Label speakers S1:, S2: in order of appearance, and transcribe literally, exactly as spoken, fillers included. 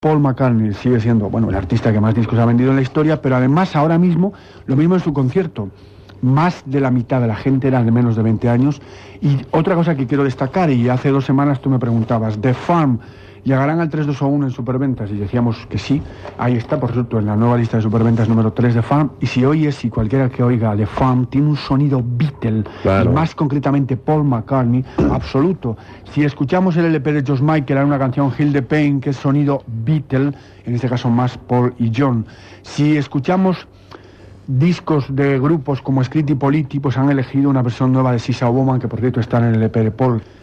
S1: Paul McCartney sigue siendo, bueno, el artista que más discos ha vendido en la historia, pero además ahora mismo, lo mismo en su concierto, más de la mitad de la gente era de menos de veinte años. Y otra cosa que quiero destacar, y hace dos semanas tú me preguntabas, The Farm, ¿llegarán al tres dos uno en superventas? Y decíamos que sí. Ahí está, por cierto, en la nueva lista de superventas número tres de Farm. Y si oyes, y cualquiera que oiga The Farm, tiene un sonido Beatle, claro. Y más concretamente Paul McCartney, absoluto. Si escuchamos el L P de George Michael, hay una canción Hill the Pain, que es sonido Beatle, en este caso más Paul y John. Si escuchamos discos de grupos como Scritti Politti, pues han elegido una versión nueva de Sisa Woman, que por cierto está en el L P de Paul.